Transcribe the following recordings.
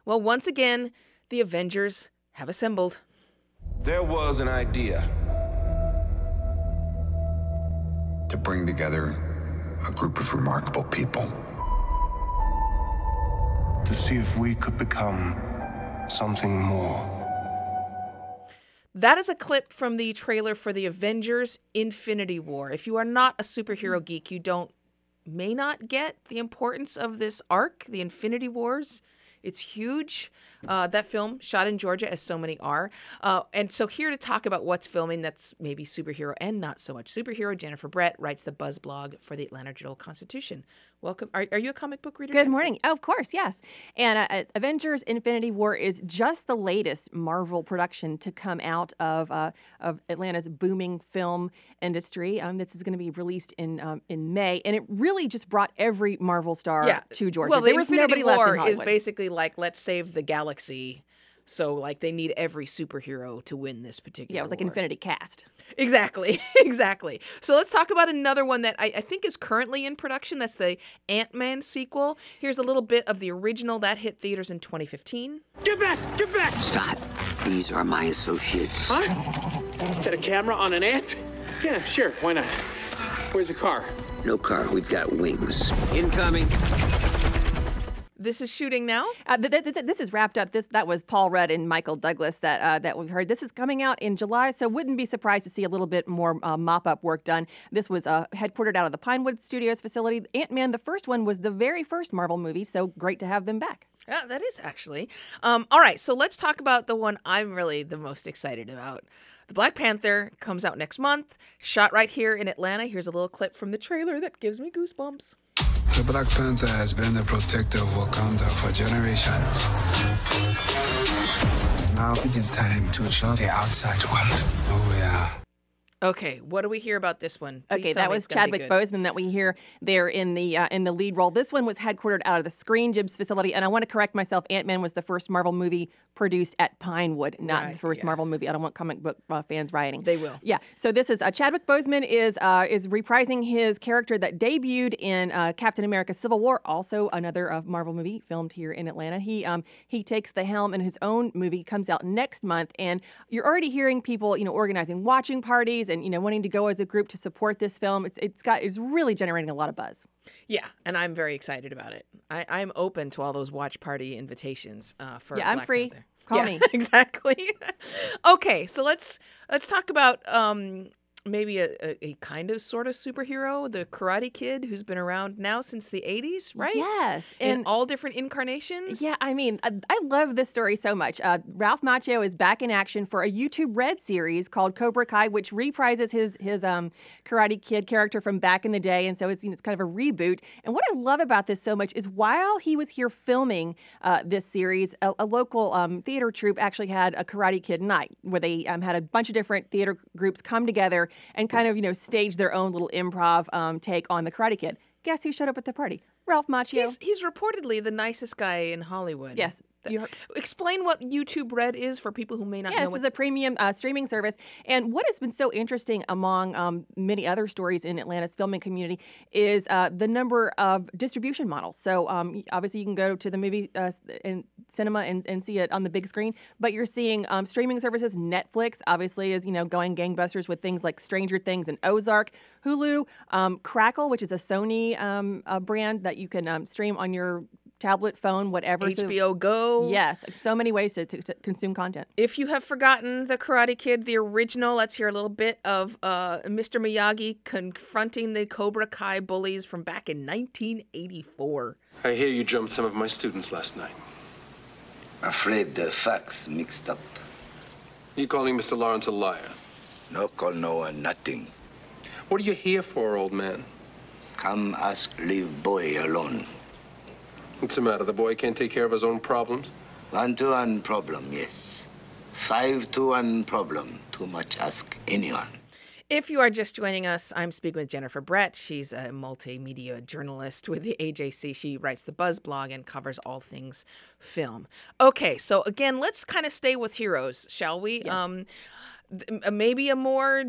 Well, once again, the Avengers have assembled. There was an idea to bring together a group of remarkable people. to see if we could become something more. That is a clip from the trailer for the Avengers Infinity War. If you are not a superhero geek, you may not get the importance of this arc, the Infinity Wars. It's huge. That film, shot in Georgia, as so many are. And so here to talk about what's filming that's maybe superhero and not so much superhero, Jennifer Brett writes the Buzz blog for the Atlanta Journal-Constitution. Welcome. Are you a comic book reader? Good Jennifer? morning. Oh, of course, yes. And Avengers Infinity War is just the latest Marvel production to come out of Atlanta's booming film industry. This is going to be released in May, and it really just brought every Marvel star to Georgia. Well, there was Infinity nobody War left in Hollywood. is basically like, let's save the galaxy. So, like, they need every superhero to win this particular Yeah, it was like war. Infinity Cast. Exactly. Exactly. So let's talk about another one that I think is currently in production. That's the Ant-Man sequel. Here's a little bit of the original that hit theaters in 2015. Get back! Get back! Scott, these are my associates. Huh? Is that a camera on an ant? Yeah, sure. Why not? Where's the car? No car, we've got wings. Incoming. This is shooting now? This is wrapped up. That was Paul Rudd and Michael Douglas that we've heard. This is coming out in July, so wouldn't be surprised to see a little bit more mop-up work done. This was headquartered out of the Pinewood Studios facility. Ant-Man, the first one, was the very first Marvel movie, so great to have them back. Yeah, that is actually. All right, so let's talk about the one I'm really the most excited about. The Black Panther comes out next month, shot right here in Atlanta. Here's a little clip from the trailer that gives me goosebumps. The Black Panther has been the protector of Wakanda for generations. Now it is time to show the outside world who we are. Okay, what do we hear about this one? Please Okay, tell that me was it's gonna be Chadwick good. Boseman that we hear there in the lead role. This one was headquartered out of the Screen Gems facility, and I want to correct myself. Ant-Man was the first Marvel movie produced at Pinewood, not Right, the first yeah. Marvel movie. I don't want comic book fans rioting. They will. Yeah. So this is Chadwick Boseman is reprising his character that debuted in Captain America: Civil War, also another Marvel movie filmed here in Atlanta. He takes the helm in his own movie. Comes out next month, and you're already hearing people organizing watching parties and wanting to go as a group to support this film. It's really generating a lot of buzz. Yeah, and I'm very excited about it. I'm open to all those watch party invitations for Yeah, I'm Black free. Panther. Call Yeah, me. exactly. Okay, so let's talk about maybe a kind of sort of superhero, the Karate Kid, who's been around now since the 80s, right? Yes, in and all different incarnations. Yeah, I mean, I love this story so much. Ralph Macchio is back in action for a YouTube Red series called Cobra Kai, which reprises his Karate Kid character from back in the day, and so it's kind of a reboot. And what I love about this so much is while he was here filming this series, a local theater troupe actually had a Karate Kid night where they had a bunch of different theater groups come together and kind of stage their own little improv take on the Karate Kid. Guess who showed up at the party? Ralph Macchio. He's reportedly the nicest guy in Hollywood. Yes. You heard- Explain what YouTube Red is for people who may not know. This is a premium streaming service. And what has been so interesting among many other stories in Atlanta's filming community is the number of distribution models. So obviously you can go to the movie in cinema and see it on the big screen, but you're seeing streaming services. Netflix obviously is going gangbusters with things like Stranger Things and Ozark. Hulu, Crackle, which is a Sony brand that you can stream on your tablet, phone, whatever. HBO Go. Yes, so many ways to consume content. If you have forgotten the Karate Kid, the original, let's hear a little bit of Mr. Miyagi confronting the Cobra Kai bullies from back in 1984. I hear you jumped some of my students last night. Afraid the facts mixed up. You calling Mr. Lawrence a liar? No call no one nothing. What are you here for, old man? Come ask leave boy alone. What's the matter? The boy can't take care of his own problems? 1-to-1 problem, yes. 5-to-1 problem. Too much ask anyone. If you are just joining us, I'm speaking with Jennifer Brett. She's a multimedia journalist with the AJC. She writes the Buzz blog and covers all things film. Okay, so again, let's kind of stay with heroes, shall we? Yes. maybe a more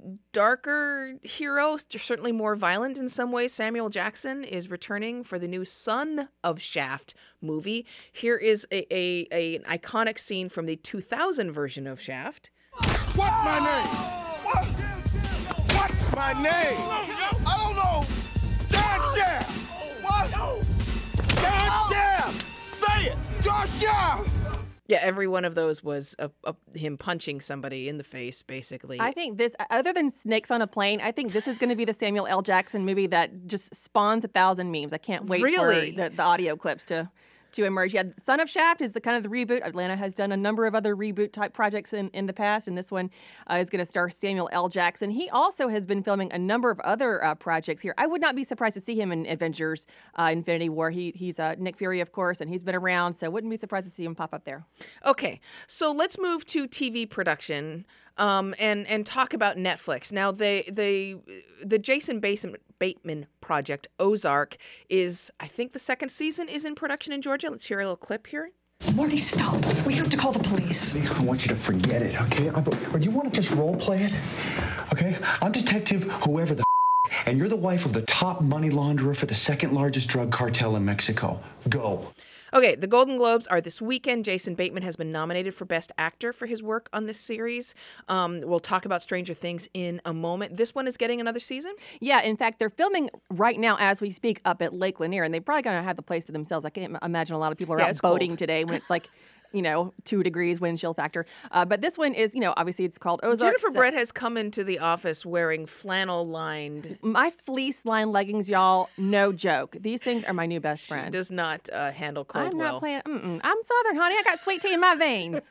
darker hero, certainly more violent in some ways. Samuel Jackson is returning for the new Son of Shaft movie. Here is an iconic scene from the 2000 version of Shaft. What's my name? What's my name? I don't know. John Shaft. What? John Shaft. Say it. John Shaft. Yeah, every one of those was him punching somebody in the face, basically. I think this, other than Snakes on a Plane, I think this is going to be the Samuel L. Jackson movie that just spawns 1,000 memes. I can't wait for the audio clips to emerge. Yeah, Son of Shaft is the kind of the reboot. Atlanta has done a number of other reboot type projects in the past, and this one is going to star Samuel L. Jackson. He also has been filming a number of other projects here. I would not be surprised to see him in Avengers Infinity War. He's Nick Fury, of course, and he's been around, so wouldn't be surprised to see him pop up there. Okay, so let's move to TV production and talk about Netflix. Now, the Jason Bateman project, Ozark, is, I think the second season is in production in Georgia. Let's hear a little clip here. Marty, stop. We have to call the police. I want you to forget it, okay? Or do you want to just role play it? Okay? I'm Detective whoever the and you're the wife of the top money launderer for the second largest drug cartel in Mexico. Go. Okay, the Golden Globes are this weekend. Jason Bateman has been nominated for Best Actor for his work on this series. We'll talk about Stranger Things in a moment. This one is getting another season? Yeah, in fact, they're filming right now as we speak up at Lake Lanier, and they're probably going to have the place to themselves. I can't imagine a lot of people are out boating today when it's like 2 degrees wind chill factor. But this one is, obviously it's called Ozark. Jennifer Brett has come into the office wearing flannel-lined... My fleece-lined leggings, y'all, no joke. These things are my new best friend. She does not handle cold well. I'm not playing... I'm Southern, honey. I got sweet tea in my veins.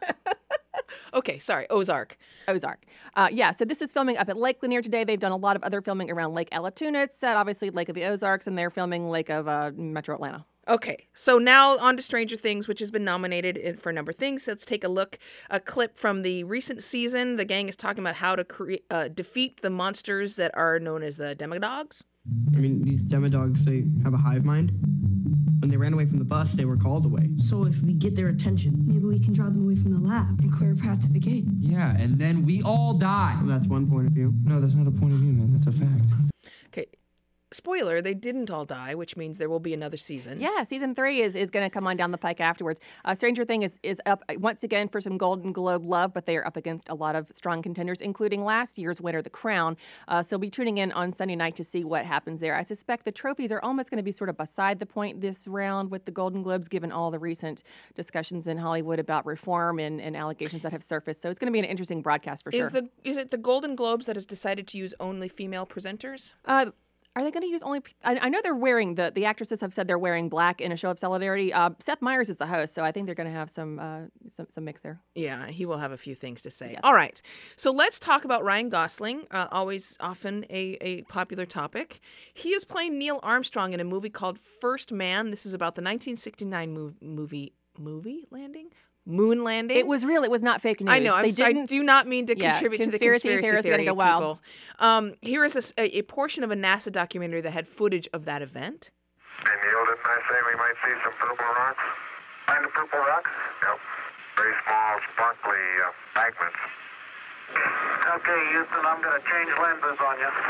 Okay, sorry. Ozark. Yeah, so this is filming up at Lake Lanier today. They've done a lot of other filming around Lake Allatoona. It's set, obviously, Lake of the Ozarks, and they're filming Lake of Metro Atlanta. Okay, so now on to Stranger Things, which has been nominated for a number of things. Let's take a clip from the recent season. The gang is talking about how to defeat the monsters that are known as the Demodogs. I mean, these Demodogs, they have a hive mind. When they ran away from the bus, they were called away. So if we get their attention, maybe we can draw them away from the lab and clear a path to the gate. Yeah, and then we all die. Well, that's one point of view. No, that's not a point of view, man. That's a fact. Okay. Spoiler, they didn't all die, which means there will be another season. Yeah, season 3 is going to come on down the pike afterwards. Stranger Things is up once again for some Golden Globe love, but they are up against a lot of strong contenders, including last year's winner, The Crown. So be tuning in on Sunday night to see what happens there. I suspect the trophies are almost going to be sort of beside the point this round with the Golden Globes, given all the recent discussions in Hollywood about reform and allegations that have surfaced. So it's going to be an interesting broadcast for sure. Is it the Golden Globes that has decided to use only female presenters? Are they going to use only... I know they're wearing... The actresses have said they're wearing black in a show of solidarity. Seth Meyers is the host, so I think they're going to have some mix there. Yeah, he will have a few things to say. Yes. All right. So let's talk about Ryan Gosling, often a popular topic. He is playing Neil Armstrong in a movie called First Man. This is about the 1969 movie landing? Moon landing. It was real. It was not fake news. I know. I do not mean to contribute to the conspiracy theory go people. Here is a portion of a NASA documentary that had footage of that event. Hey, Neil, didn't I say we might see some purple rocks? Find the purple rocks? Yep. Very small, sparkly fragments. Okay, Houston, I'm going to change lenses on you.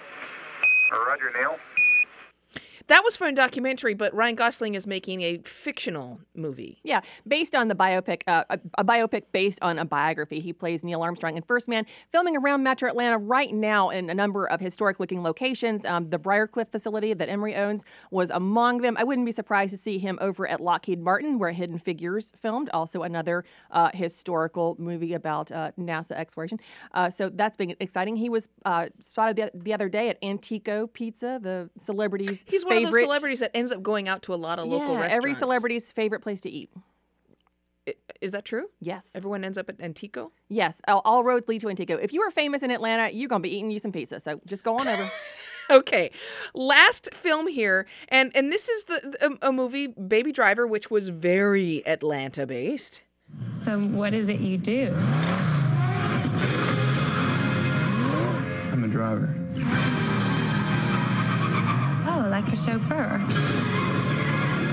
Roger, Neil. That was for a documentary, but Ryan Gosling is making a fictional movie. Yeah, based on the biopic, a biopic based on a biography. He plays Neil Armstrong in First Man, filming around Metro Atlanta right now in a number of historic-looking locations. The Briarcliff facility that Emory owns was among them. I wouldn't be surprised to see him over at Lockheed Martin, where Hidden Figures filmed, also another historical movie about NASA exploration. So that's been exciting. He was spotted the other day at Antico Pizza, the celebrities' He's one of those celebrities that ends up going out to a lot of local restaurants. Every celebrity's favorite place to eat. Is that true? Yes. Everyone ends up at Antico? Yes. All roads lead to Antico. If you are famous in Atlanta, you're going to be eating you some pizza. So just go on over. Okay. Last film here. And this is a movie, Baby Driver, which was very Atlanta-based. So what is it you do? I'm a driver. Oh, like a chauffeur.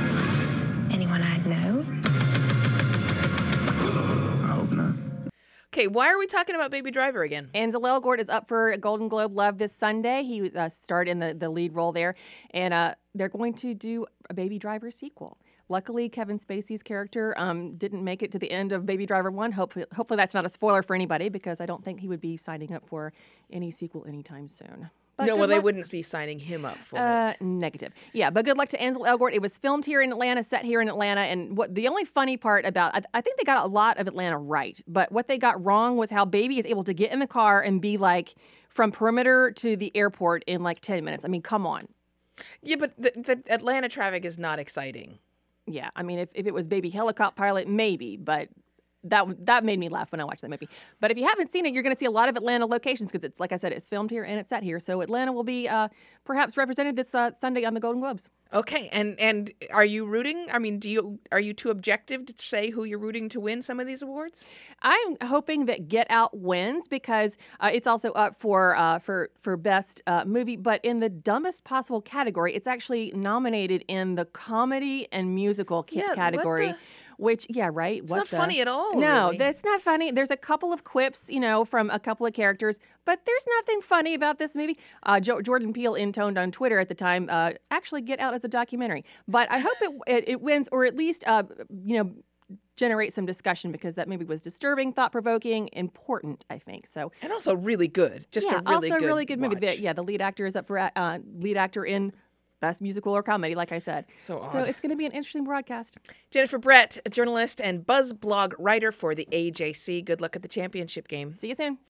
Anyone I'd know? I hope not. Okay, why are we talking about Baby Driver again? Ansel Elgort is up for a Golden Globe Love this Sunday. He starred in the lead role there, and they're going to do a Baby Driver sequel. Luckily, Kevin Spacey's character didn't make it to the end of Baby Driver 1. Hopefully that's not a spoiler for anybody, because I don't think he would be signing up for any sequel anytime soon. But no, well, they wouldn't be signing him up for it. Negative. Yeah, but good luck to Ansel Elgort. It was filmed here in Atlanta, set here in Atlanta, and what the only funny part about, I think they got a lot of Atlanta right, but what they got wrong was how Baby is able to get in the car and be like from perimeter to the airport in like 10 minutes. I mean, come on. Yeah, but the Atlanta traffic is not exciting. Yeah, I mean, if it was Baby Helicopter Pilot, maybe, but that made me laugh when I watched that movie. But if you haven't seen it, you're going to see a lot of Atlanta locations, because it's, like I said, it's filmed here and it's set here. So Atlanta will be perhaps represented this Sunday on the Golden Globes. Okay, and are you rooting? I mean, are you too objective to say who you're rooting to win some of these awards? I'm hoping that Get Out wins, because it's also up for best movie, but in the dumbest possible category. It's actually nominated in the comedy and musical category. Which, yeah, right? It's not funny at all. No, really. That's not funny. There's a couple of quips, from a couple of characters, but there's nothing funny about this movie. Jordan Peele intoned on Twitter at the time, actually Get Out as a documentary. But I hope it wins, or at least, generate some discussion, because that movie was disturbing, thought-provoking, important, I think. So, and also really good. Just a really good movie. watch. The lead actor is up for lead actor in Best Musical or Comedy, like I said. So it's going to be an interesting broadcast. Jennifer Brett, a journalist and Buzz blog writer for the AJC. Good luck at the championship game. See you soon.